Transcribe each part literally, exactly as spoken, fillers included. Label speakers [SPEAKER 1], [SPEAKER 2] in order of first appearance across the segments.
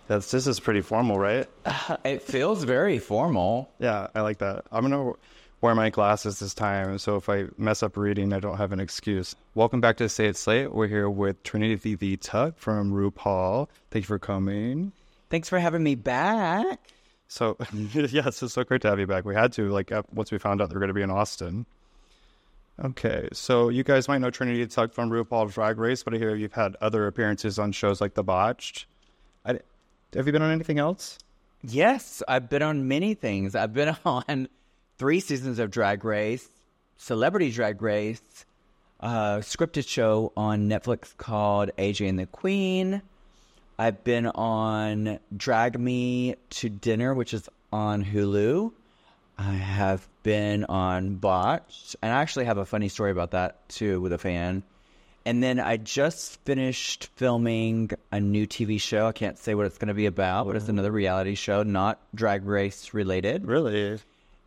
[SPEAKER 1] That's this is pretty formal, right?
[SPEAKER 2] It feels very formal.
[SPEAKER 1] Yeah, I like that. I'm gonna wear my glasses this time, so if I mess up reading, I don't have an excuse. Welcome back to Say It Slate. We're here with Trinity the Tuck from RuPaul. Thank you for coming.
[SPEAKER 2] Thanks for having me back.
[SPEAKER 1] So, yes, it's so great to have you back. We had to, like, once we found out they were going to be in Austin. Okay, so you guys might know Trinity the Tuck from RuPaul Drag Race, but I hear you've had other appearances on shows like The Botched. I, have you been on anything else?
[SPEAKER 2] Yes, I've been on many things. I've been on three seasons of Drag Race, Celebrity Drag Race, a scripted show on Netflix called A J and the Queen. I've been on Drag Me to Dinner, which is on Hulu. I have been on Botched, and I actually have a funny story about that, too, with a fan. And then I just finished filming a new T V show. I can't say what it's going to be about, but it's another reality show, not Drag Race related.
[SPEAKER 1] Really?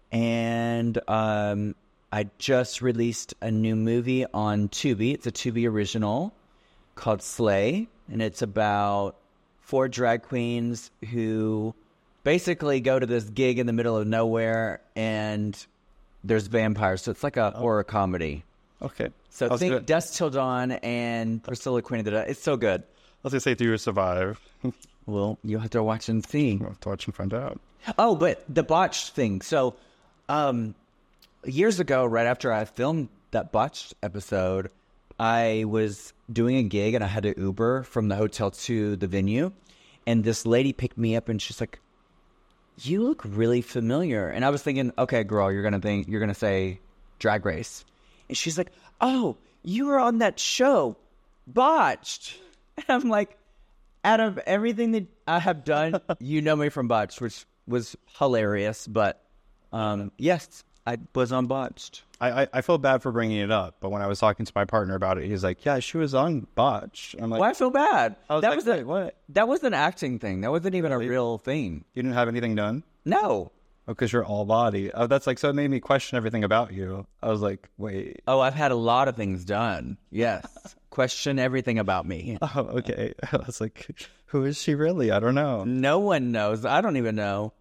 [SPEAKER 2] And um, I just released a new movie on Tubi. It's a Tubi original called Slay, and it's about four drag queens who basically go to this gig in the middle of nowhere, and there's vampires. So it's like a oh. horror comedy.
[SPEAKER 1] Okay.
[SPEAKER 2] So think good. Dusk Till Dawn and Priscilla Queen of the It's so good.
[SPEAKER 1] I was going to say, do you survive?
[SPEAKER 2] Well, you'll have to watch and see.
[SPEAKER 1] We'll have to watch and find out.
[SPEAKER 2] Oh, but the Botched thing. So um, years ago, right after I filmed that Botched episode, I was doing a gig and I had to Uber from the hotel to the venue. And this lady picked me up and she's like, "You look really familiar." And I was thinking, okay, girl, you're going to think, you're going to say Drag Race. And she's like, "Oh, you were on that show, Botched." And I'm like, out of everything that I have done, you know me from Botched, which was hilarious. But um, yes, I was on Botched.
[SPEAKER 1] I, I, I feel bad for bringing it up, but when I was talking to my partner about it, he's like, "Yeah, she was on Botched." I'm like,
[SPEAKER 2] "Why I feel bad?"
[SPEAKER 1] I was
[SPEAKER 2] that
[SPEAKER 1] like,
[SPEAKER 2] was
[SPEAKER 1] Wait,
[SPEAKER 2] a,
[SPEAKER 1] what?
[SPEAKER 2] That was an acting thing. That wasn't even really? a real thing.
[SPEAKER 1] You didn't have anything done?
[SPEAKER 2] No.
[SPEAKER 1] Oh, because you're all body. Oh, that's like, so it made me question everything about you. I was like, wait.
[SPEAKER 2] Oh, I've had a lot of things done. Yes. Question everything about me.
[SPEAKER 1] Oh, okay. I was like, who is she really? I don't know.
[SPEAKER 2] No one knows. I don't even know.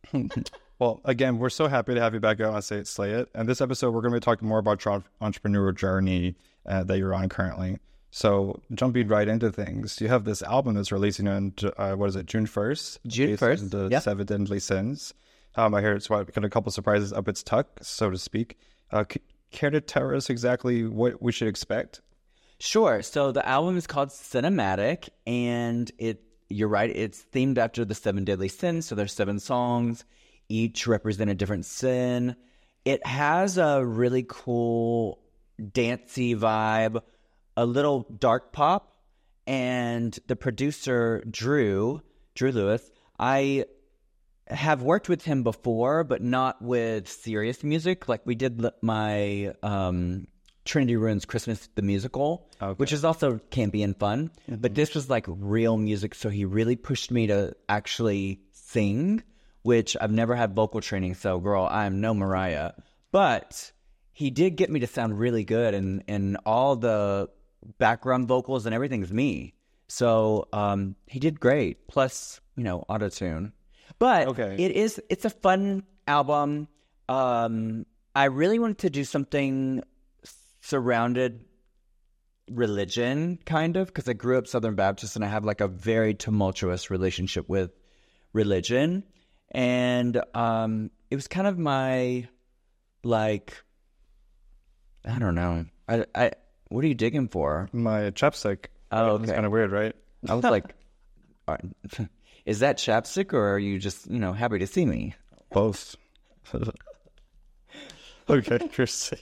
[SPEAKER 1] Well, again, we're so happy to have you back out on Say It, Slay It. And this episode, we're going to be talking more about your entrepreneurial journey uh, that you're on currently. So jumping right into things, you have this album that's releasing on, uh, what is it, June first?
[SPEAKER 2] June first,
[SPEAKER 1] The
[SPEAKER 2] yeah.
[SPEAKER 1] Seven Deadly Sins. Um, I hear it's what, got a couple surprises up its tuck, so to speak. Uh, c- care to tell us exactly what we should expect?
[SPEAKER 2] Sure. So the album is called Cinematic, and it you're right, it's themed after the Seven Deadly Sins. So there's seven songs, each represent a different sin. It has a really cool dancey vibe, a little dark pop, and the producer, Drew, Drew Lewis, I have worked with him before, but not with serious music. Like we did my um, Trinity Ruins Christmas the Musical, okay. which is also campy and fun. Mm-hmm. But this was like real music, so he really pushed me to actually sing, which I've never had vocal training. So, girl, I'm no Mariah. But he did get me to sound really good, and, and all the background vocals and everything's me. So um, he did great. Plus, you know, auto-tune. But okay. it is, it's a fun album. Um, I really wanted to do something surrounded religion, kind of, because I grew up Southern Baptist and I have like a very tumultuous relationship with religion. And um, it was kind of my, like, I don't know. I, I, what are you digging for?
[SPEAKER 1] My chapstick.
[SPEAKER 2] Oh, okay.
[SPEAKER 1] It's kind of weird, right?
[SPEAKER 2] I was like, all right. Is that chapstick, or are you just, you know, happy to see me?
[SPEAKER 1] Both. Okay, interesting.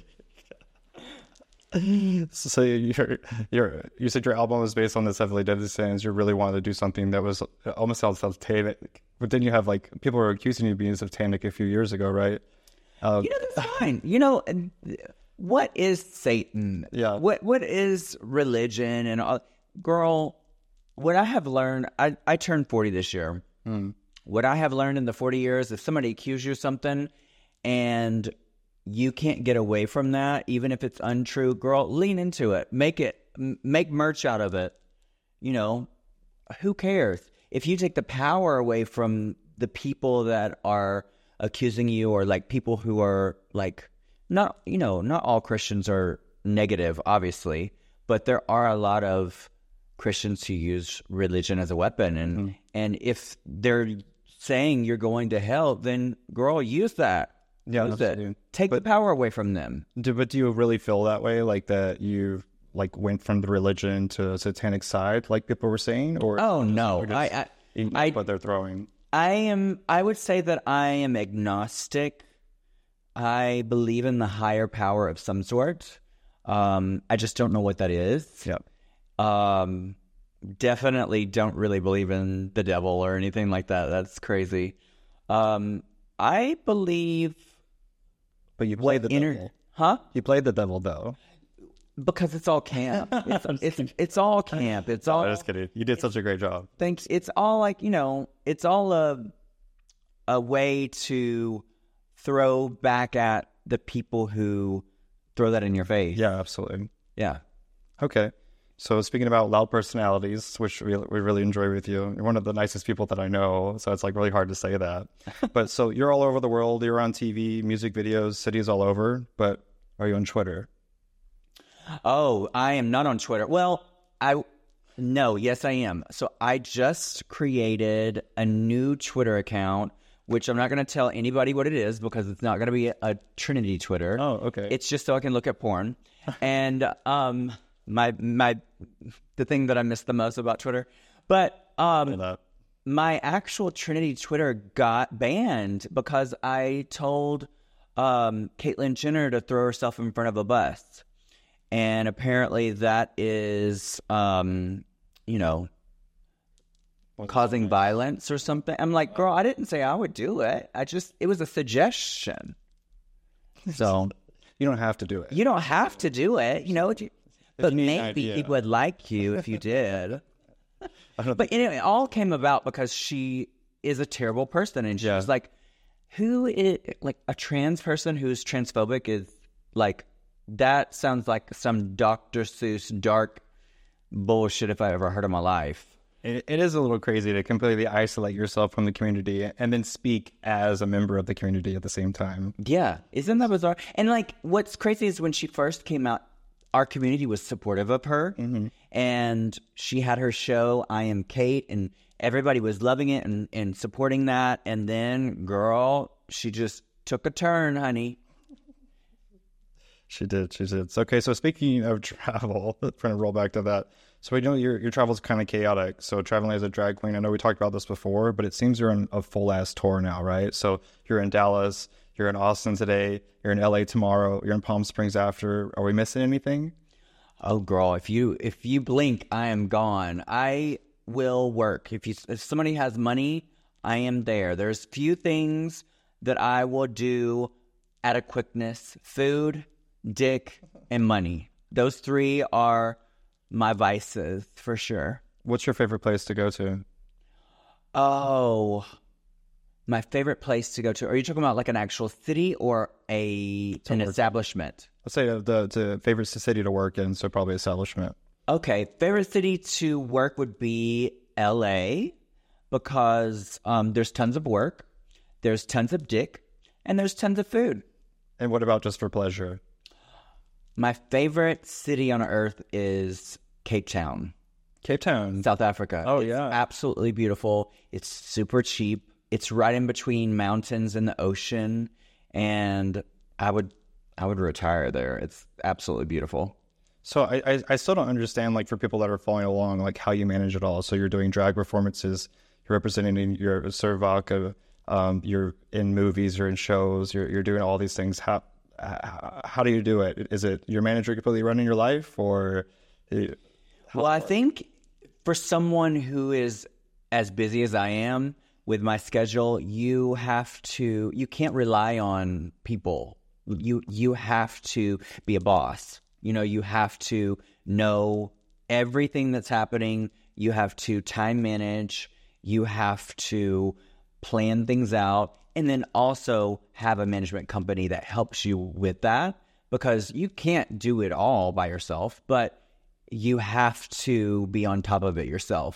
[SPEAKER 1] So you're, you're, you said your album was based on the Seven Deadly Sins. You really wanted to do something that was almost sounds satanic. But then you have, like, people were accusing you of being satanic a few years ago, right? Um,
[SPEAKER 2] you know, that's fine. You know, what is Satan?
[SPEAKER 1] Yeah.
[SPEAKER 2] What What is religion and all? Girl, what I have learned, I, I turned forty this year.
[SPEAKER 1] Mm.
[SPEAKER 2] What I have learned in the forty years, if somebody accuses you of something and you can't get away from that, even if it's untrue, girl, lean into it. Make it, make merch out of it. You know, who cares? if you take the power away from the people that are accusing you, or like people who are like, not, you know, not all Christians are negative, obviously, but there are a lot of Christians who use religion as a weapon. And, mm-hmm. and if they're saying you're going to hell, then girl, use that.
[SPEAKER 1] Yeah,
[SPEAKER 2] use it. Take
[SPEAKER 1] but,
[SPEAKER 2] the power away from them.
[SPEAKER 1] Do, but do you really feel that way? Like that you like went from the religion to a satanic side, like people were saying? Or
[SPEAKER 2] oh no,
[SPEAKER 1] or
[SPEAKER 2] I, I,
[SPEAKER 1] I, what they're throwing.
[SPEAKER 2] I am. I would say that I am agnostic. I believe in the higher power of some sort. Um, I just don't know what that is.
[SPEAKER 1] Yep.
[SPEAKER 2] Um, definitely don't really believe in the devil or anything like that. That's crazy. Um, I believe.
[SPEAKER 1] But you played the
[SPEAKER 2] inner,
[SPEAKER 1] devil.
[SPEAKER 2] Huh?
[SPEAKER 1] You played the devil, though.
[SPEAKER 2] Because it's all camp. It's, it's, it's all camp. It's all.
[SPEAKER 1] I'm just kidding. You did such a great job.
[SPEAKER 2] Thanks. It's all like, you know, it's all a, a way to throw back at the people who throw that in your face.
[SPEAKER 1] Yeah, absolutely.
[SPEAKER 2] Yeah.
[SPEAKER 1] Okay. So speaking about loud personalities, which we, we really enjoy with you, you're one of the nicest people that I know, so it's like really hard to say that. But so you're all over the world, you're on T V, music videos, cities all over, but are you on Twitter?
[SPEAKER 2] Oh, I am not on Twitter. Well, I, no, yes I am. So I just created a new Twitter account, which I'm not going to tell anybody what it is because it's not going to be a, a Trinity Twitter.
[SPEAKER 1] Oh, okay.
[SPEAKER 2] It's just so I can look at porn. And, um... My my, the thing that I miss the most about Twitter, but um, my actual Trinity Twitter got banned because I told um Caitlyn Jenner to throw herself in front of a bus, and apparently that is um you know What's causing violence or something. I'm like, girl, I didn't say I would do it. I just it was a suggestion. So
[SPEAKER 1] you don't have to do it.
[SPEAKER 2] You don't have to do it. You know. You, But maybe he would like you if you did. But anyway, it all came about because she is a terrible person. And she yeah. was like, who is, like, a trans person who's transphobic is, like, that sounds like some Doctor Seuss dark bullshit if I ever heard in my life.
[SPEAKER 1] It, it is a little crazy to completely isolate yourself from the community and then speak as a member of the community at the same time.
[SPEAKER 2] Yeah. Isn't that bizarre? And, like, what's crazy is when she first came out, our community was supportive of her, mm-hmm. and she had her show, I Am Kate, and everybody was loving it and, and supporting that. And then, girl, she just took a turn, honey.
[SPEAKER 1] She did. She did. Okay, so speaking of travel, trying to roll back to that. So we know your your travel's kind of chaotic. So traveling as a drag queen, I know we talked about this before, but it seems you're on a full-ass tour now, right? So you're in Dallas. You're in Austin today. You're in L A tomorrow. You're in Palm Springs after. Are we missing anything?
[SPEAKER 2] Oh, girl, if you if you blink, I am gone. I will work. If you if somebody has money, I am there. There's few things that I will do at a quickness: food, dick, and money. Those three are my vices for sure.
[SPEAKER 1] What's your favorite place to go to?
[SPEAKER 2] Oh. My favorite place to go to. Are you talking about like an actual city or a an establishment?
[SPEAKER 1] Let's say the, the favorite city to work in, so probably establishment.
[SPEAKER 2] Okay, favorite city to work would be L A because um, there's tons of work, there's tons of dick, and there's tons of food.
[SPEAKER 1] And what about just for pleasure?
[SPEAKER 2] My favorite city on earth is Cape Town.
[SPEAKER 1] Cape Town?
[SPEAKER 2] South Africa.
[SPEAKER 1] Oh,
[SPEAKER 2] it's
[SPEAKER 1] yeah.
[SPEAKER 2] Absolutely beautiful. It's super cheap. It's right in between mountains and the ocean, and I would I would retire there. It's absolutely beautiful.
[SPEAKER 1] So I, I, I still don't understand, like, for people that are following along, like, how you manage it all. So you're doing drag performances, you're representing your Cervaca, um, you're in movies, you're in shows, you're you're doing all these things. How how, how do you do it? Is it your manager completely running your life, or?
[SPEAKER 2] Well, I think for someone who is as busy as I am, with my schedule, you have to, you can't rely on people. You you have to be a boss. You know, you have to know everything that's happening. You have to time manage. You have to plan things out. And then also have a management company that helps you with that, because you can't do it all by yourself, but you have to be on top of it yourself.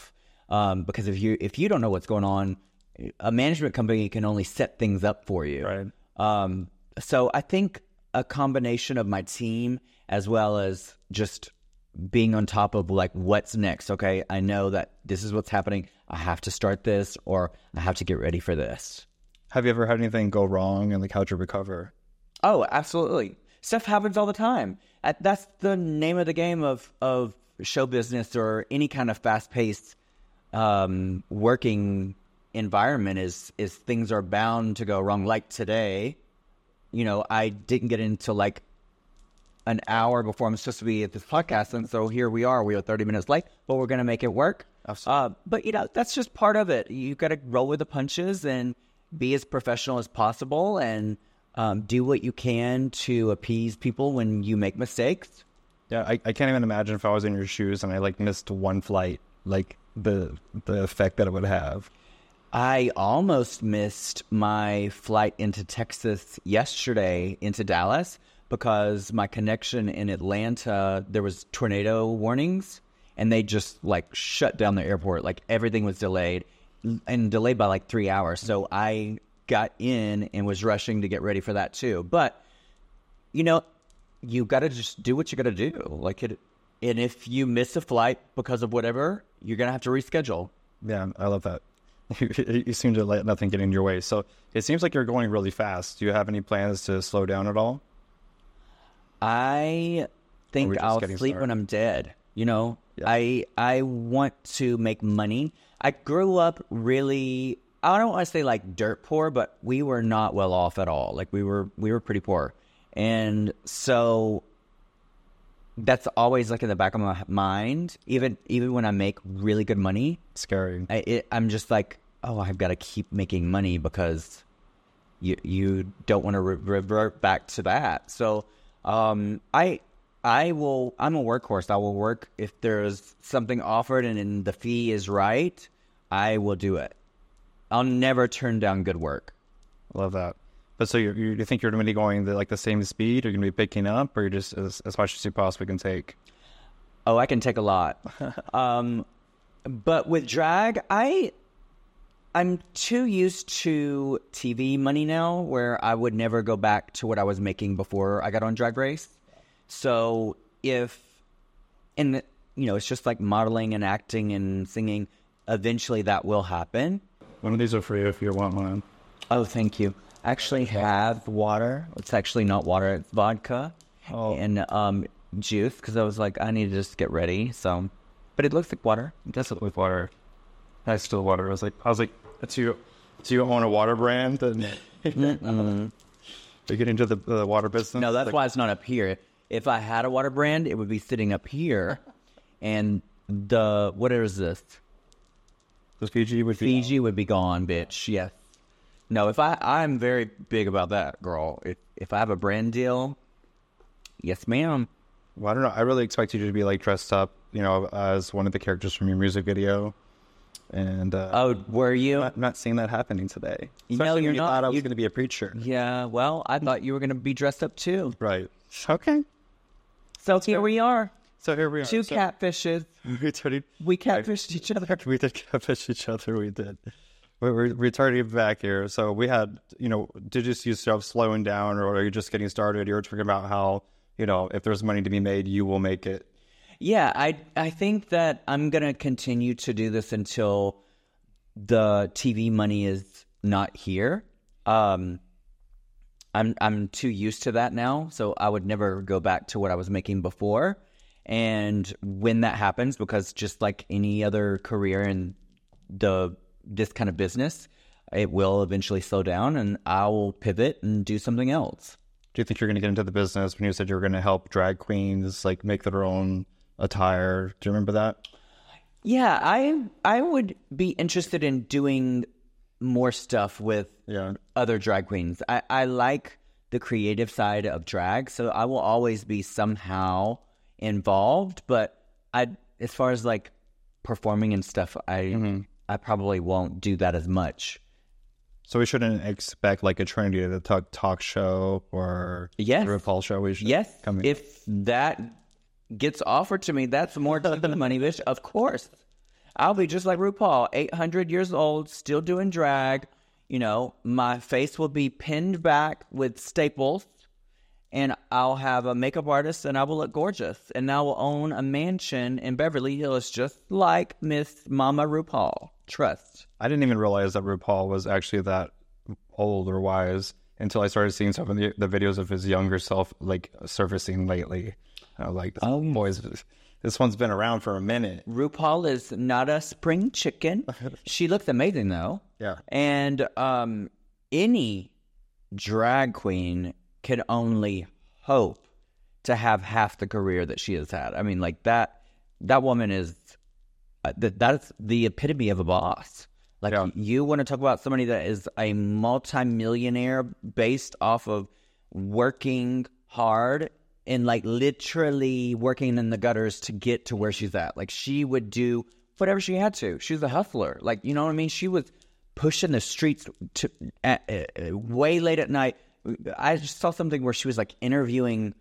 [SPEAKER 2] Um, because if you if you don't know what's going on, a management company can only set things up for you.
[SPEAKER 1] Right.
[SPEAKER 2] Um, so I think a combination of my team as well as just being on top of like what's next. Okay, I know that this is what's happening. I have to start this, or I have to get ready for this.
[SPEAKER 1] Have you ever had anything go wrong, and like how'd you recover?
[SPEAKER 2] Oh, absolutely. Stuff happens all the time. Uh, That's the name of the game of of show business or any kind of fast paced um, working environment. Is is things are bound to go wrong. Like today, you know, I didn't get into like an hour before I'm supposed to be at this podcast. And so here we are. We are thirty minutes late, but we're going to make it work.
[SPEAKER 1] Absolutely.
[SPEAKER 2] Uh, but, you know, that's just part of it. You got to roll with the punches and be as professional as possible and um, do what you can to appease people when you make mistakes.
[SPEAKER 1] Yeah, I, I can't even imagine if I was in your shoes and I like missed one flight, like the the effect that it would have.
[SPEAKER 2] I almost missed my flight into Texas yesterday, into Dallas, because my connection in Atlanta, there was tornado warnings, and they just like shut down the airport. Like everything was delayed, and delayed by like three hours. So I got in and was rushing to get ready for that too. But, you know, you got to just do what you got to do. Like it, and if you miss a flight because of whatever, you're going to have to reschedule.
[SPEAKER 1] Yeah, I love that. You seem to let nothing get in your way. So it seems like you're going really fast. Do you have any plans to slow down at all?
[SPEAKER 2] I think I'll sleep
[SPEAKER 1] started?
[SPEAKER 2] when I'm dead. You know,
[SPEAKER 1] Yeah.
[SPEAKER 2] I I want to make money. I grew up really, I don't want to say like dirt poor, but we were not well off at all. Like we were we were pretty poor. And so that's always like in the back of my mind. Even even when I make really good money,
[SPEAKER 1] Scary.
[SPEAKER 2] I, it, I'm just like, oh, I've got to keep making money because you you don't want to re- revert back to that. So um, I I will. I'm a workhorse. I will work if there's something offered and, and the fee is right. I will do it. I'll never turn down good work.
[SPEAKER 1] Love that. But so you you think you're going to be going the, like the same speed? You're going to be picking up, or you're just as, as much as you possibly can take?
[SPEAKER 2] Oh, I can take a lot. um, but with drag, I I'm too used to T V money now, where I would never go back to what I was making before I got on Drag Race. So if, and the, you know, it's just like modeling and acting and singing. Eventually, that will happen.
[SPEAKER 1] One of these are for you if you want one.
[SPEAKER 2] Oh, thank you. I actually have water. It's actually not water. It's vodka
[SPEAKER 1] Oh.
[SPEAKER 2] and um, juice, because I was like, I need to just get ready. So, but it looks like water.
[SPEAKER 1] It does look like water. I still water. I was like, I was like, do you, do you own a water brand? And
[SPEAKER 2] Mm-mm.
[SPEAKER 1] you get into the, the water business?
[SPEAKER 2] No, that's
[SPEAKER 1] Like,
[SPEAKER 2] why it's not up here. If I had a water brand, it would be sitting up here. And the, what is this?
[SPEAKER 1] the Fiji would be.
[SPEAKER 2] Fiji would be gone, bitch. Yes. No, if I, I'm very big about that, girl. If if I have a brand deal, yes, ma'am.
[SPEAKER 1] Well, I don't know. I really expect you to be like dressed up, you know, as one of the characters from your music video. And uh,
[SPEAKER 2] Oh, were you?
[SPEAKER 1] I'm not, I'm not seeing that happening today.
[SPEAKER 2] No,
[SPEAKER 1] Especially
[SPEAKER 2] you're
[SPEAKER 1] when you
[SPEAKER 2] not.
[SPEAKER 1] thought I was
[SPEAKER 2] You-
[SPEAKER 1] going to be a preacher.
[SPEAKER 2] Yeah, well, I thought you were going to be dressed up too.
[SPEAKER 1] Right. Okay.
[SPEAKER 2] So here we are.
[SPEAKER 1] So here we are.
[SPEAKER 2] Two
[SPEAKER 1] so,
[SPEAKER 2] catfishes.
[SPEAKER 1] We started.
[SPEAKER 2] We catfished each other.
[SPEAKER 1] We did catfish each other. We did. We're, we're returning back here. So we had, you know, did you see stuff slowing down, or are you just getting started? You were talking about how, you know, if there's money to be made, you will make it.
[SPEAKER 2] Yeah, I I think that I'm going to continue to do this until the T V money is not here. Um, I'm I'm too used to that now, so I would never go back to what I was making before. And when that happens, because just like any other career in the this kind of business, it will eventually slow down, and I will pivot and do something else.
[SPEAKER 1] Do you think you're going to get into the business when you said you were going to help drag queens like make their own attire? Do you remember that?
[SPEAKER 2] Yeah, I I would be interested in doing more stuff with
[SPEAKER 1] Yeah.
[SPEAKER 2] other drag queens. I, I like the creative side of drag, so I will always be somehow involved. But I, as far as like performing and stuff, I
[SPEAKER 1] Mm-hmm.
[SPEAKER 2] I probably won't do that as much.
[SPEAKER 1] So we shouldn't expect like a Trinity the talk, talk show or
[SPEAKER 2] Yes.
[SPEAKER 1] the RuPaul show. We should
[SPEAKER 2] Yes,
[SPEAKER 1] come in.
[SPEAKER 2] if that gets offered to me, that's more to the money, bitch. Of course, I'll be just like RuPaul, eight hundred years old, still doing drag. You know, my face will be pinned back with staples, and I'll have a makeup artist, and I will look gorgeous. And I will own a mansion in Beverly Hills just like Miss Mama RuPaul. Trust.
[SPEAKER 1] I didn't even realize that RuPaul was actually that old or wise until I started seeing some of the, the videos of his younger self, like, surfacing lately. I was like, oh, boys, this one's been around for a minute.
[SPEAKER 2] RuPaul is not a spring chicken. She looks amazing, though.
[SPEAKER 1] Yeah.
[SPEAKER 2] And um, any drag queen can only hope to have half the career that she has had. I mean, like, that that woman is, uh, that that's the epitome of a boss. Like, yeah. You want to talk about somebody that is a multimillionaire based off of working hard and, like, literally working in the gutters to get to where she's at. Like, she would do whatever she had to. She was a hustler. Like, you know what I mean? She was pushing the streets to at, uh, way late at night. I just saw something where she was, like, interviewing,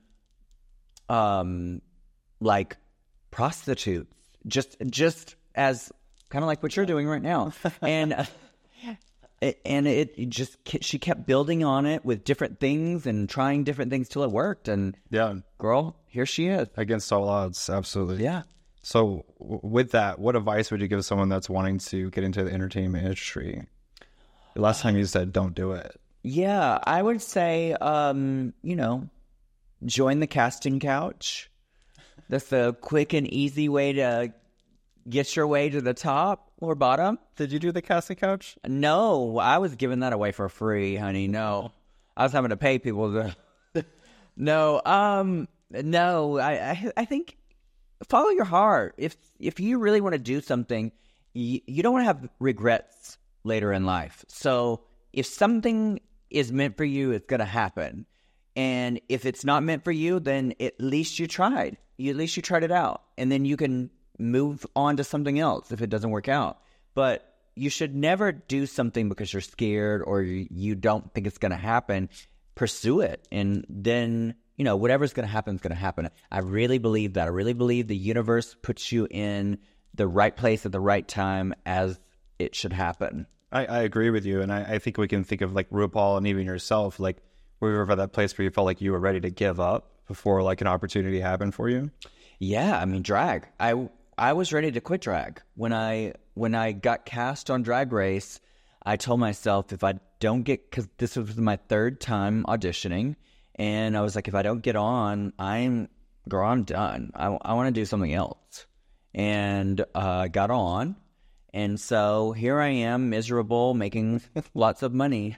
[SPEAKER 2] um, like, prostitutes. Just, just as... kind of like what you're doing right now. And uh, and it, it just, she kept building on it with different things and trying different things till it worked. And
[SPEAKER 1] yeah,
[SPEAKER 2] girl, here she is.
[SPEAKER 1] Against all odds, absolutely.
[SPEAKER 2] Yeah.
[SPEAKER 1] So w- with that, what advice would you give someone that's wanting to get into the entertainment industry? The last time you said, don't do it.
[SPEAKER 2] Yeah, I would say, um, you know, join the casting couch. That's a quick and easy way to get your way to the top or bottom.
[SPEAKER 1] Did you do the casting couch?
[SPEAKER 2] No, I was giving that away for free, honey. No, I was having to pay people to. no, um, no. I, I, I think follow your heart. If if you really want to do something, you, you don't want to have regrets later in life. So if something is meant for you, it's gonna happen. And if it's not meant for you, then at least you tried. You at least you tried it out, and then you can move on to something else if it doesn't work out. But you should never do something because you're scared or you don't think it's going to happen. Pursue it. And then, you know, whatever's going to happen is going to happen. I really believe that. I really believe the universe puts you in the right place at the right time as it should happen.
[SPEAKER 1] I, I agree with you. And I, I think we can think of like RuPaul and even yourself, like were you ever at that place where you felt like you were ready to give up before like an opportunity happened for you?
[SPEAKER 2] Yeah. I mean, drag. I... I was ready to quit drag. When I when I got cast on Drag Race, I told myself if I don't get, because this was my third time auditioning, and I was like, if I don't get on, I'm, girl, I'm done. I, I want to do something else. And I uh, got on, and so here I am, miserable, making lots of money.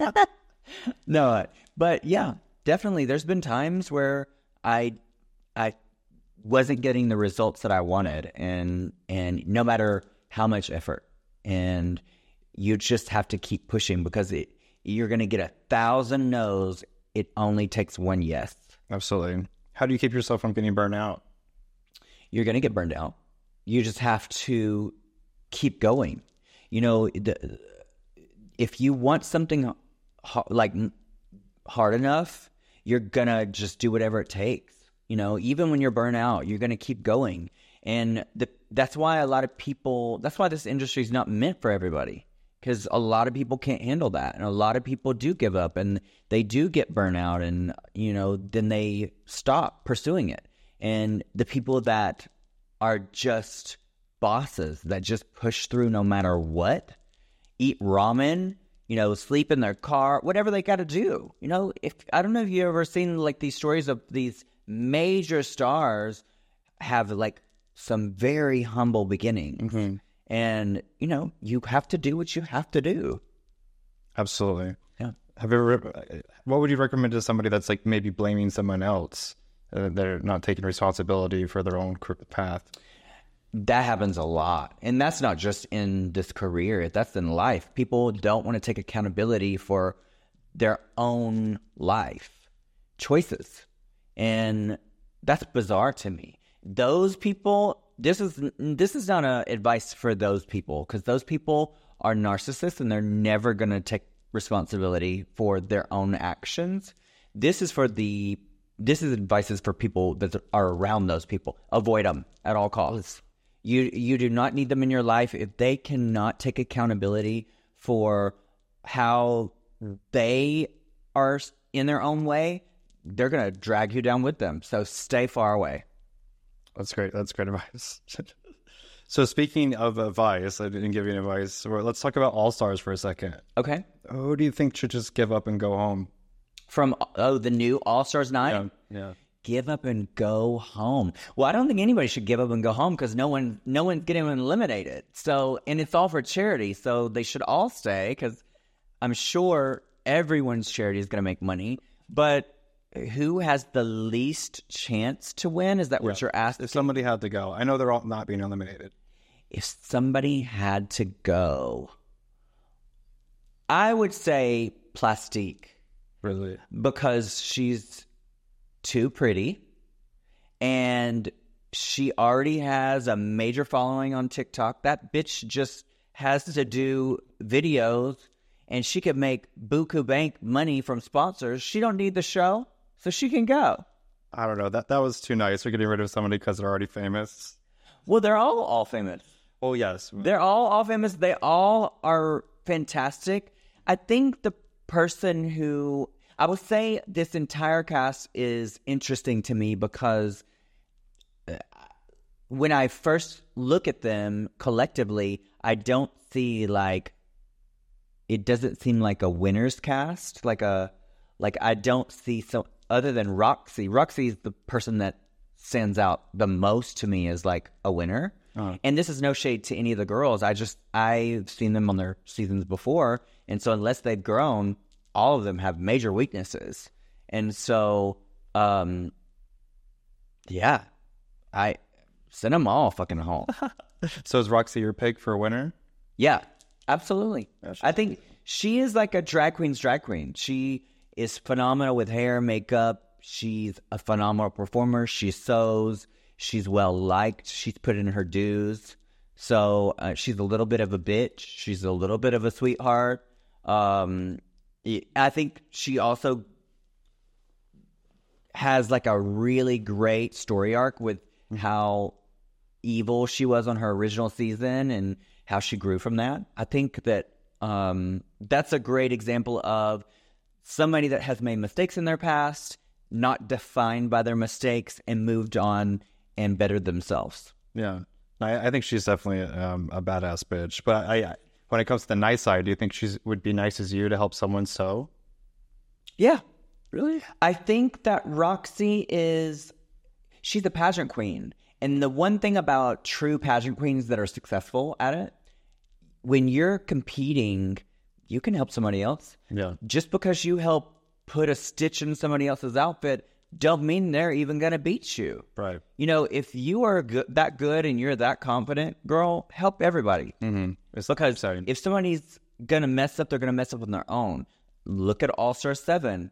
[SPEAKER 2] no, but yeah, definitely. There's been times where I, I. wasn't getting the results that I wanted, and and no matter how much effort, and you just have to keep pushing because it you're gonna get a thousand no's. It only takes one yes.
[SPEAKER 1] Absolutely. How do you keep yourself from getting burned out?
[SPEAKER 2] You're gonna get burned out. You just have to keep going. You know, the, if you want something like hard enough, you're gonna just do whatever it takes. You know, even when you're burnt out, you're going to keep going. And the, that's why a lot of people, that's why this industry is not meant for everybody. Because a lot of people can't handle that. And a lot of people do give up and they do get burnt out. And, you know, then they stop pursuing it. And the people that are just bosses, that just push through no matter what, eat ramen, you know, sleep in their car, whatever they got to do. You know, if I don't know if you ever seen like these stories of these major stars have like some very humble beginnings. Mm-hmm. And, you know, you have to do what you have to do.
[SPEAKER 1] Absolutely.
[SPEAKER 2] Yeah.
[SPEAKER 1] Have you ever, what would you recommend to somebody that's like maybe blaming someone else? Uh, they're not taking responsibility for their own path.
[SPEAKER 2] That happens a lot. And that's not just in this career. That's in life. People don't want to take accountability for their own life choices. And that's bizarre to me. Those people, this is this is not a advice for those people, because those people are narcissists and they're never going to take responsibility for their own actions. This is for the this is advice is for people that are around those people. Avoid them at all costs. You you do not need them in your life if they cannot take accountability for how they are in their own way. They're gonna drag you down with them. So stay far away.
[SPEAKER 1] That's great. That's great advice. So speaking of advice, I didn't give you any advice. So let's talk about All Stars for a second.
[SPEAKER 2] Okay.
[SPEAKER 1] Who do you think should just give up and go home?
[SPEAKER 2] From oh the new All Stars nine.
[SPEAKER 1] Yeah. Yeah.
[SPEAKER 2] Give up and go home. Well, I don't think anybody should give up and go home because no one, no one's getting eliminated. So, and it's all for charity. So they should all stay because I'm sure everyone's charity is going to make money. But who has the least chance to win? Is that what
[SPEAKER 1] Yeah.
[SPEAKER 2] you're asking?
[SPEAKER 1] If somebody had to go, I know they're all not being eliminated.
[SPEAKER 2] If somebody had to go, I would say Plastique.
[SPEAKER 1] Really?
[SPEAKER 2] Because she's too pretty and she already has a major following on TikTok. That bitch just has to do videos and she could make buku bank money from sponsors. She don't need the show, so she can go.
[SPEAKER 1] I don't know. That that was too nice. We're getting rid of somebody because they're already famous.
[SPEAKER 2] Well, they're all all famous.
[SPEAKER 1] Oh, yes.
[SPEAKER 2] They're all all famous. They all are fantastic. I think the person who I would say this entire cast is interesting to me because when I first look at them collectively, I don't see like, it doesn't seem like a winner's cast. Like a, like I don't see so other than Roxy. Roxy is the person that stands out the most to me as like a winner. Uh-huh. And this is no shade to any of the girls. I just, I've seen them on their seasons before. And so unless they've grown, all of them have major weaknesses. And so, um, yeah, I send them all fucking home.
[SPEAKER 1] So is Roxy your pick for a winner?
[SPEAKER 2] Yeah, absolutely.
[SPEAKER 1] Yeah, she's
[SPEAKER 2] I think she is like a drag queen's drag queen. She is phenomenal with hair, makeup. She's a phenomenal performer. She sews. She's well liked. She's put in her dues. So uh, she's a little bit of a bitch. She's a little bit of a sweetheart. Um, I think she also has like a really great story arc with how evil she was on her original season and how she grew from that. I think that um, that's a great example of somebody that has made mistakes in their past, not defined by their mistakes, and moved on and bettered themselves.
[SPEAKER 1] Yeah. I, I think she's definitely um, a badass bitch. But I, I, when it comes to the nice side, do you think she would be nice as you to help someone sew?
[SPEAKER 2] Yeah.
[SPEAKER 1] Really?
[SPEAKER 2] I think that Roxy is, she's a pageant queen. And the one thing about true pageant queens that are successful at it, when you're competing, you can help somebody else.
[SPEAKER 1] Yeah.
[SPEAKER 2] Just because you help put a stitch in somebody else's outfit, don't mean they're even going to beat you.
[SPEAKER 1] Right.
[SPEAKER 2] You know, if you are good, that good and you're that confident, girl, help everybody.
[SPEAKER 1] Mm-hmm. It's
[SPEAKER 2] because
[SPEAKER 1] exciting.
[SPEAKER 2] If somebody's going to mess up, they're going to mess up on their own. Look at All-Star seven.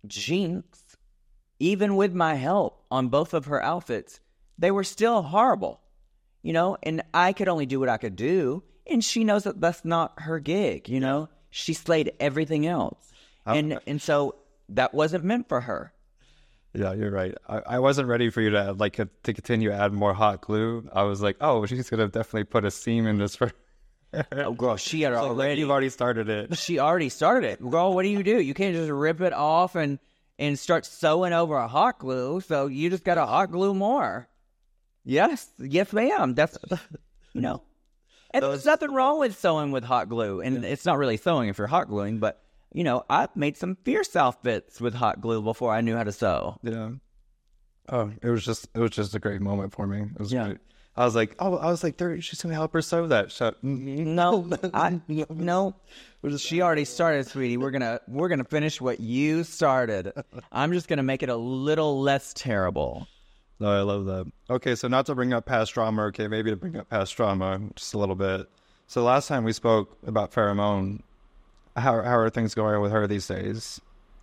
[SPEAKER 2] Jinx, even with my help on both of her outfits, they were still horrible. You know, and I could only do what I could do. And she knows that that's not her gig, you know. She slayed everything else. Oh. And and so that wasn't meant for her.
[SPEAKER 1] Yeah, you're right. I, I wasn't ready for you to add, like to continue to add more hot glue. I was like, oh, she's gonna definitely put a seam in this for.
[SPEAKER 2] Oh, girl, she had
[SPEAKER 1] so
[SPEAKER 2] already.
[SPEAKER 1] like you've already started it.
[SPEAKER 2] She already started it, girl. What do you do? You can't just rip it off and and start sewing over a hot glue. So you just got to hot glue more. Yes, yes, ma'am. That's you know. And there's nothing wrong with sewing with hot glue, and it's not really sewing if you're hot gluing, but. You know, I've made some fierce outfits with hot glue before I knew how to sew.
[SPEAKER 1] Yeah. Oh, it was just it was just a great moment for me. It was
[SPEAKER 2] yeah.
[SPEAKER 1] great. I was like, oh, I was like, there, she's gonna help her sew that. So,
[SPEAKER 2] no, I no. She already started, sweetie. We're gonna we're gonna finish what you started. I'm just gonna make it a little less terrible.
[SPEAKER 1] No, I love that. Okay, so not to bring up past drama. Okay, maybe to bring up past drama just a little bit. So last time we spoke about Pheromone. How how are things going with her these days?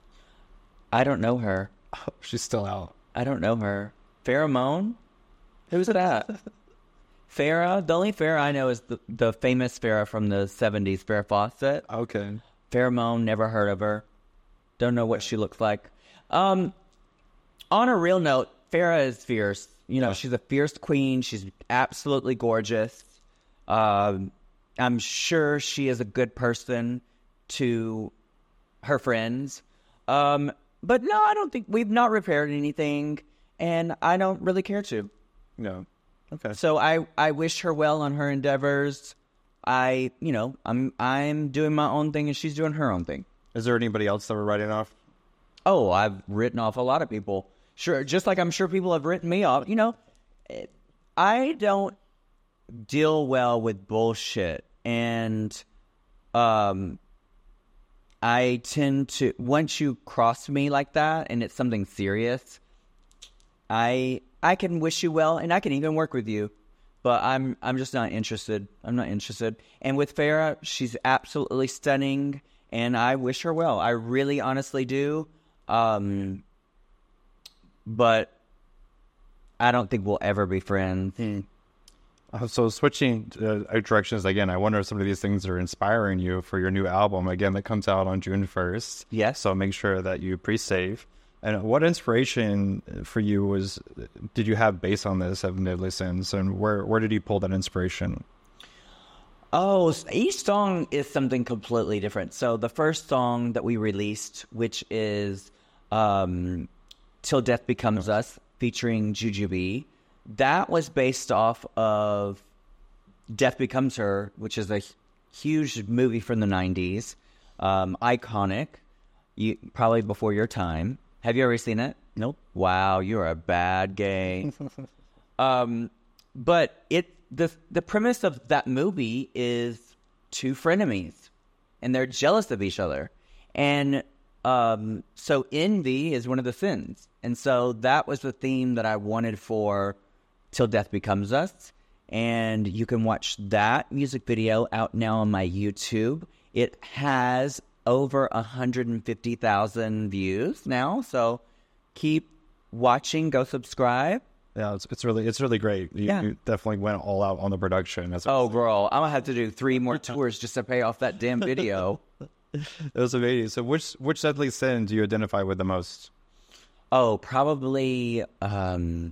[SPEAKER 2] I don't know her.
[SPEAKER 1] Oh, she's still out.
[SPEAKER 2] I don't know her. Pheromone? Who's that? Farrah? The only Farrah I know is the, the famous Farrah from the seventies, Farrah Fawcett.
[SPEAKER 1] Okay.
[SPEAKER 2] Pheromone, never heard of her. Don't know what she looks like. Um, on a real note, Farrah is fierce. You know,
[SPEAKER 1] Yeah.
[SPEAKER 2] she's a fierce queen. She's absolutely gorgeous. Um, I'm sure she is a good person to her friends. Um, but no, I don't think we've not repaired anything, and I don't really care to.
[SPEAKER 1] No. Okay.
[SPEAKER 2] So I, I wish her well on her endeavors. I, you know, I'm I'm doing my own thing and she's doing her own thing.
[SPEAKER 1] Is there anybody else that we're writing off?
[SPEAKER 2] Oh, I've written off a lot of people. Sure, just like I'm sure people have written me off. You know, it, I don't deal well with bullshit, and um, I tend to, once you cross me like that and it's something serious, I I can wish you well and I can even work with you. But I'm I'm just not interested. I'm not interested. And with Farrah, she's absolutely stunning, and I wish her well. I really honestly do. Um, but I don't think we'll ever be friends.
[SPEAKER 1] Hmm. Uh, so switching uh, directions again, I wonder if some of these things are inspiring you for your new album, again, that comes out on June first.
[SPEAKER 2] Yes.
[SPEAKER 1] So make sure that you pre-save. And what inspiration for you was, did you have based on the Seven Deadly Sins? And where, where did you pull that inspiration?
[SPEAKER 2] Oh, each song is something completely different. So the first song that we released, which is um, Till Death Becomes Us, featuring Jujubee, that was based off of Death Becomes Her, which is a huge movie from the nineties, um, iconic, you, probably before your time. Have you ever seen it?
[SPEAKER 1] Nope.
[SPEAKER 2] Wow, you're a bad gay. um, but it the the premise of that movie is two frenemies, and they're jealous of each other, and um, so envy is one of the sins, and so that was the theme that I wanted for Till Death Becomes Us, and you can watch that music video out now on my YouTube. It has over one hundred fifty thousand views now, so keep watching, go subscribe.
[SPEAKER 1] Yeah, it's, it's really it's really great. You,
[SPEAKER 2] Yeah.
[SPEAKER 1] you definitely went all out on the production. That's
[SPEAKER 2] Oh, girl, I'm gonna have to do three more tours just to pay off that damn video.
[SPEAKER 1] It was amazing. So which which deadly sin do you identify with the most?
[SPEAKER 2] Oh, probably um,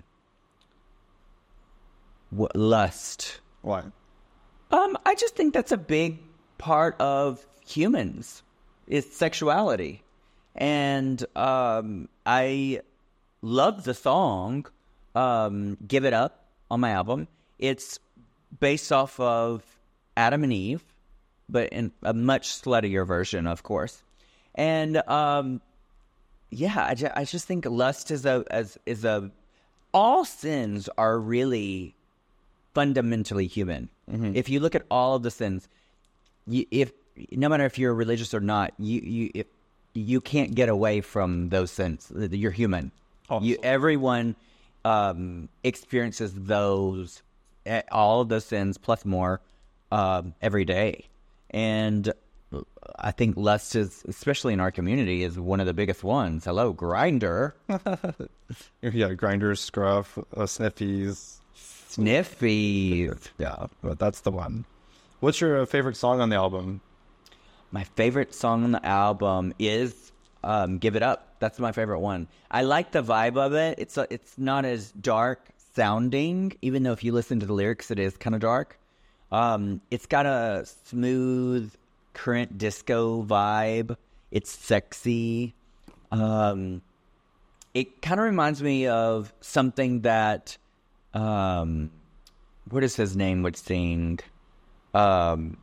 [SPEAKER 2] w- lust.
[SPEAKER 1] Why?
[SPEAKER 2] Um, I just think that's a big part of humans. It's sexuality, and um, I love the song um, "Give It Up" on my album. It's based off of Adam and Eve, but in a much sluttier version, of course. And um, yeah, I, ju- I just think lust is a as is a all sins are really fundamentally human.
[SPEAKER 1] Mm-hmm.
[SPEAKER 2] If you look at all of the sins, you, if no matter if you're religious or not, you you if, you can't get away from those sins. You're human.
[SPEAKER 1] Oh,
[SPEAKER 2] you everyone um, experiences those eh, all of those sins plus more um, every day, and I think lust is, especially in our community, is one of the biggest ones. Hello, Grinder,
[SPEAKER 1] Yeah, grinders, scruff, uh, sniffies.
[SPEAKER 2] Sniffy.
[SPEAKER 1] Yeah, but that's the one. What's your uh, favorite song on the album?
[SPEAKER 2] My favorite song on the album is um, "Give It Up." That's my favorite one. I like the vibe of it. It's a, it's not as dark sounding, even though if you listen to the lyrics, it is kind of dark. Um, it's got a smooth, current disco vibe. It's sexy. Um, it kind of reminds me of something that, um, what is his name would sing? Um,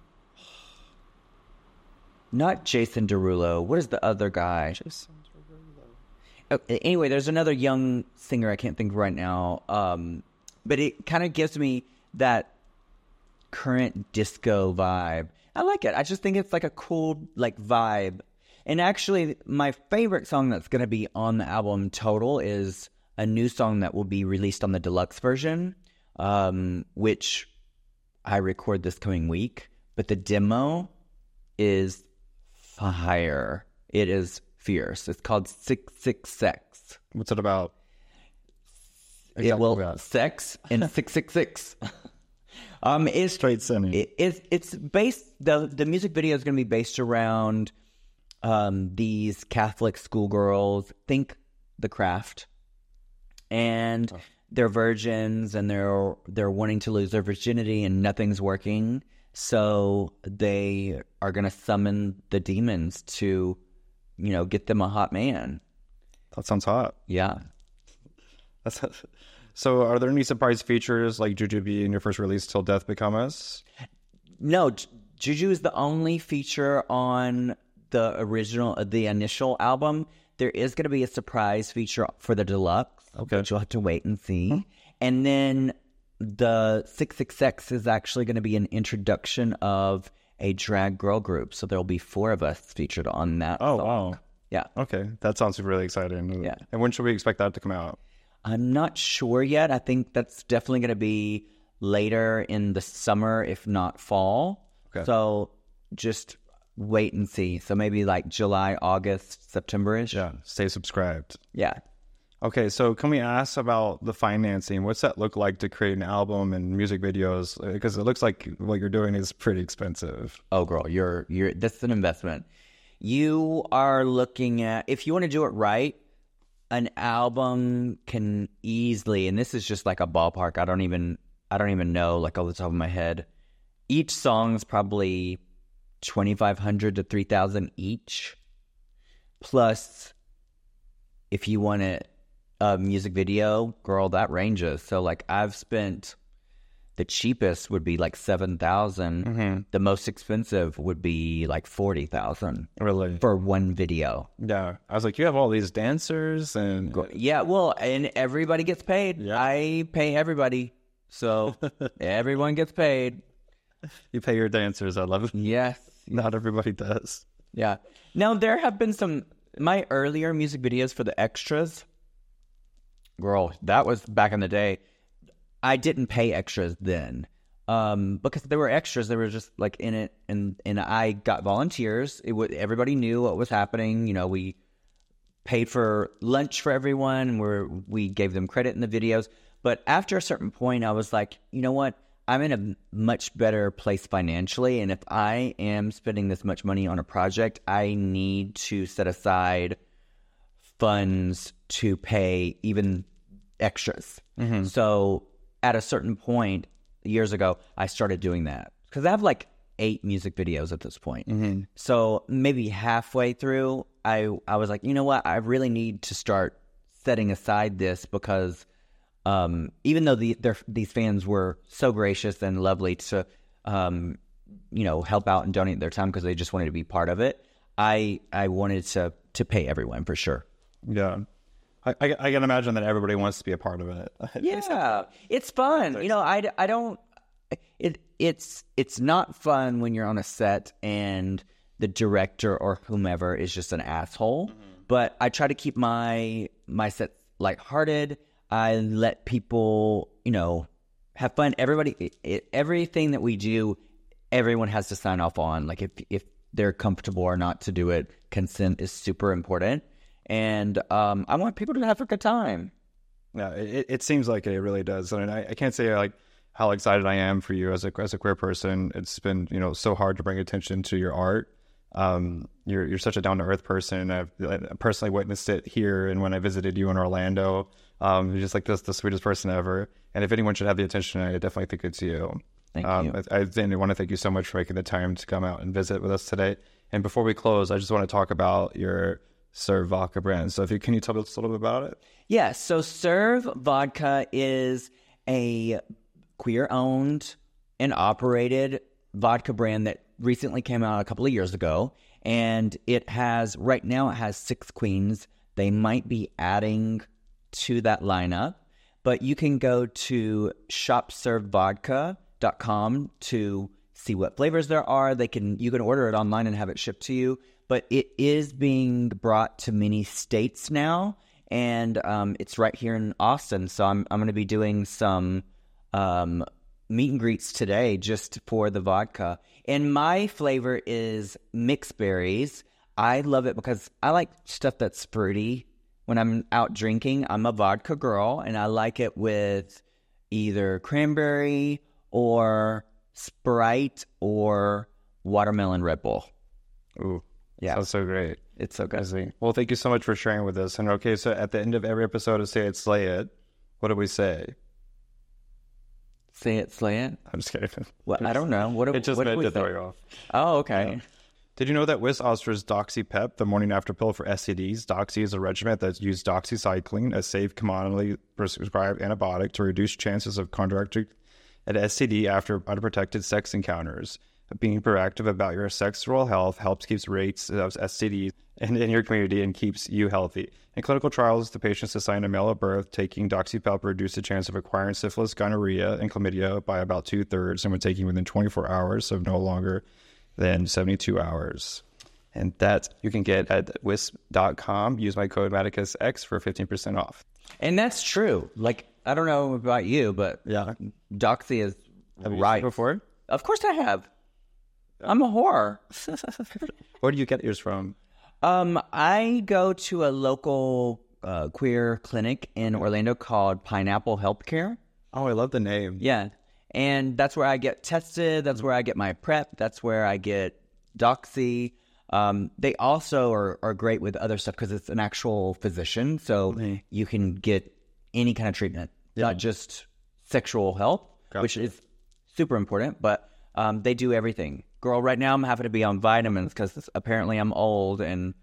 [SPEAKER 2] not Jason Derulo. What is the other guy?
[SPEAKER 1] Jason Derulo.
[SPEAKER 2] Oh, anyway, there's another young singer I can't think of right now. Um, but it kind of gives me that current disco vibe. I like it. I just think it's like a cool like vibe. And actually, my favorite song that's going to be on the album total is a new song that will be released on the deluxe version, um, which I record this coming week. But the demo is fire. It is fierce. It's called six six Sex.
[SPEAKER 1] What's it about?
[SPEAKER 2] It will
[SPEAKER 1] about.
[SPEAKER 2] sex and six six six. Um, it's
[SPEAKER 1] Straight sinning.
[SPEAKER 2] It, it's it's based the the music video is going to be based around um these Catholic schoolgirls. Think The Craft, and they're virgins and they're they're wanting to lose their virginity and nothing's working. So they are going to summon the demons to, you know, get them a hot man.
[SPEAKER 1] That sounds hot.
[SPEAKER 2] Yeah.
[SPEAKER 1] That's so. Are there any surprise features like Jujubee in your first release, Till Death Become Us?
[SPEAKER 2] No, J- Juju is the only feature on the original, the initial album. There is going to be a surprise feature for the deluxe,
[SPEAKER 1] Okay.
[SPEAKER 2] which you'll have to wait and see.
[SPEAKER 1] Hmm.
[SPEAKER 2] And then the six six six is actually going to be an introduction of a drag girl group. So there'll be four of us featured on that
[SPEAKER 1] Oh,
[SPEAKER 2] song.
[SPEAKER 1] wow.
[SPEAKER 2] Yeah.
[SPEAKER 1] Okay, that sounds really exciting.
[SPEAKER 2] Yeah.
[SPEAKER 1] And when should we expect that to come out?
[SPEAKER 2] I'm not sure yet. I think that's definitely going to be later in the summer, if not fall.
[SPEAKER 1] Okay.
[SPEAKER 2] So just wait and see. So maybe like July, August, September-ish.
[SPEAKER 1] Yeah, stay subscribed.
[SPEAKER 2] Yeah.
[SPEAKER 1] Okay, so can we ask about the financing? What's that look like to create an album and music videos? Because it looks like what you're doing is pretty expensive.
[SPEAKER 2] Oh, girl, you're you're. This is an investment. You are looking at, if you want to do it right, an album can easily, and this is just like a ballpark. I don't even I don't even know like off the top of my head. Each song is probably twenty-five hundred to three thousand each. Plus, if you want it. A music video, girl, that ranges. So like I've spent, the cheapest would be like seven thousand.
[SPEAKER 1] Mm-hmm.
[SPEAKER 2] The most expensive would be like forty thousand
[SPEAKER 1] Really?
[SPEAKER 2] for one video.
[SPEAKER 1] Yeah. I was like, you have all these dancers and...
[SPEAKER 2] Yeah, well, and everybody gets paid.
[SPEAKER 1] Yeah.
[SPEAKER 2] I pay everybody, so everyone gets paid.
[SPEAKER 1] You pay your dancers. I love it.
[SPEAKER 2] Yes.
[SPEAKER 1] Not everybody does.
[SPEAKER 2] Yeah. Now there have been some, my earlier music videos for the extras. Girl, that was back in the day. I didn't pay extras then um, because there were extras. They were just like in it, and and I got volunteers. It would everybody knew what was happening. You know, we paid for lunch for everyone, and we we gave them credit in the videos. But after a certain point, I was like, you know what? I'm in a much better place financially, and if I am spending this much money on a project, I need to set aside funds to pay even extras.
[SPEAKER 1] Mm-hmm.
[SPEAKER 2] So at a certain point years ago, I started doing that because I have like eight music videos at this point.
[SPEAKER 1] Mm-hmm.
[SPEAKER 2] So maybe halfway through, I I was like, you know what? I really need to start setting aside this because um, even though the these fans were so gracious and lovely to um, you know help out and donate their time because they just wanted to be part of it, I I wanted to to pay everyone for sure.
[SPEAKER 1] Yeah. I, I, I can imagine that everybody wants to be a part of it.
[SPEAKER 2] Yeah, it's fun. You know, I, I don't. It it's it's not fun when you're on a set and the director or whomever is just an asshole. Mm-hmm. But I try to keep my my sets lighthearted. I let people, you know, have fun. Everybody, it, it, everything that we do, everyone has to sign off on. Like if if they're comfortable or not to do it, consent is super important. And um, I want people to have a good time.
[SPEAKER 1] Yeah, it, it seems like it, it really does. And I, I can't say like how excited I am for you as a as a queer person. It's been you know so hard to bring attention to your art. Um, you're you're such a down to earth person. I've I personally witnessed it here, and when I visited you in Orlando, um, you're just like this the sweetest person ever. And if anyone should have the attention, I definitely think it's you.
[SPEAKER 2] Thank
[SPEAKER 1] um,
[SPEAKER 2] you.
[SPEAKER 1] I, I want to thank you so much for making the time to come out and visit with us today. And before we close, I just want to talk about your Serve Vodka brand. So if you can you tell us a little bit about it?
[SPEAKER 2] Yeah, so Serve Vodka is a queer-owned and operated vodka brand that recently came out a couple of years ago. And it has, right now it has six queens. They might be adding to that lineup. But you can go to shop serve vodka dot com to see what flavors there are. They can You can order it online and have it shipped to you. But it is being brought to many states now, and um, it's right here in Austin. So I'm I'm going to be doing some um, meet and greets today just for the vodka. And my flavor is mixed berries. I love it because I like stuff that's fruity. When I'm out drinking, I'm a vodka girl, and I like it with either cranberry or Sprite or watermelon Red Bull.
[SPEAKER 1] Ooh.
[SPEAKER 2] Yeah.
[SPEAKER 1] Sounds so great.
[SPEAKER 2] It's so good.
[SPEAKER 1] Well, thank you so much for sharing with us. And okay, so at the end of every episode of Say It, Slay It, What did we say?
[SPEAKER 2] Say it, slay it.
[SPEAKER 1] I'm just kidding.
[SPEAKER 2] What? I don't know. What?
[SPEAKER 1] It just
[SPEAKER 2] what
[SPEAKER 1] meant
[SPEAKER 2] we
[SPEAKER 1] to throw
[SPEAKER 2] say?
[SPEAKER 1] you off.
[SPEAKER 2] Oh, okay.
[SPEAKER 1] Yeah. Did you know that Wisp offers DoxyPep, the morning after pill for S T Ds? Doxy is a regimen that uses doxycycline, a safe, commonly prescribed antibiotic, to reduce chances of contracting an S T D after unprotected sex encounters. Being proactive about your sexual health helps keep rates of S T Ds in, in your community and keeps you healthy. In clinical trials, the patients assigned a male at birth taking DoxyPep reduced the chance of acquiring syphilis, gonorrhea, and chlamydia by about two-thirds, and when taking within twenty-four hours, so no longer than seventy-two hours. And that you can get at wisp dot com. Use my code MATICUSX for fifteen percent off.
[SPEAKER 2] And that's true. Like, I don't know about you, but
[SPEAKER 1] Yeah.
[SPEAKER 2] Doxy is
[SPEAKER 1] Have you
[SPEAKER 2] right.
[SPEAKER 1] used it before?
[SPEAKER 2] Of course I have. I'm a whore.
[SPEAKER 1] Where do you get yours from?
[SPEAKER 2] Um, I go to a local uh, queer clinic in Orlando called Pineapple Healthcare.
[SPEAKER 1] Oh, I love the name.
[SPEAKER 2] Yeah. And that's where I get tested. That's where I get my prep. That's where I get Doxy. Um, they also are, are great with other stuff because it's an actual physician. So you can get any kind of treatment,
[SPEAKER 1] Yeah.
[SPEAKER 2] not just sexual health,
[SPEAKER 1] Gotcha.
[SPEAKER 2] which is super important, but um, they do everything. Girl, right now I'm having to be on vitamins because apparently I'm old and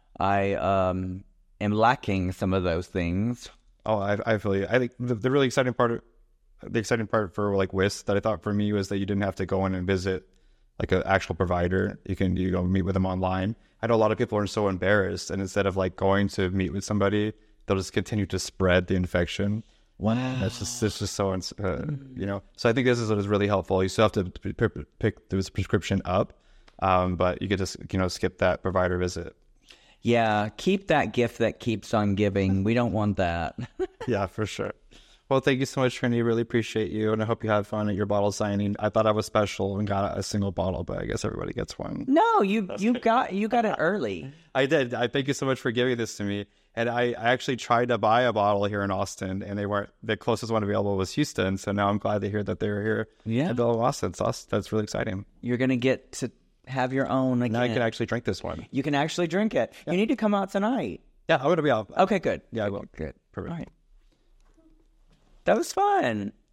[SPEAKER 2] I um, am lacking some of those things.
[SPEAKER 1] Oh, I, I feel you. I think the, the really exciting part, of, the exciting part for like Wisp that I thought for me was that you didn't have to go in and visit like an actual provider. You can you go meet with them online. I know a lot of people are so embarrassed, and instead of like going to meet with somebody, they'll just continue to spread the infection.
[SPEAKER 2] Wow.
[SPEAKER 1] That's just it's just so uh, you know. So I think this is what is really helpful. You still have to p- p- pick this prescription up, um, but you could just you know skip that provider visit.
[SPEAKER 2] Yeah, keep that gift that keeps on giving. We don't want that.
[SPEAKER 1] Yeah, for sure. Well, thank you so much, Trinity. Really appreciate you, and I hope you had fun at your bottle signing. I thought I was special and got a single bottle, but I guess everybody gets one.
[SPEAKER 2] No, you you got you got it early.
[SPEAKER 1] I did. I thank you so much for giving this to me. And I, I actually tried to buy a bottle here in Austin, and they weren't. The closest one available was Houston. So now I'm glad to hear that they were here.
[SPEAKER 2] Yeah.
[SPEAKER 1] at Bill Austin. So that's, that's really exciting.
[SPEAKER 2] You're gonna get to have your own again.
[SPEAKER 1] Now I can actually drink this one.
[SPEAKER 2] You can actually drink it. You need to come out tonight.
[SPEAKER 1] Yeah, I'm gonna be out.
[SPEAKER 2] Okay, good.
[SPEAKER 1] Yeah, I will.
[SPEAKER 2] Good.
[SPEAKER 1] Perfect.
[SPEAKER 2] All right. That was fun.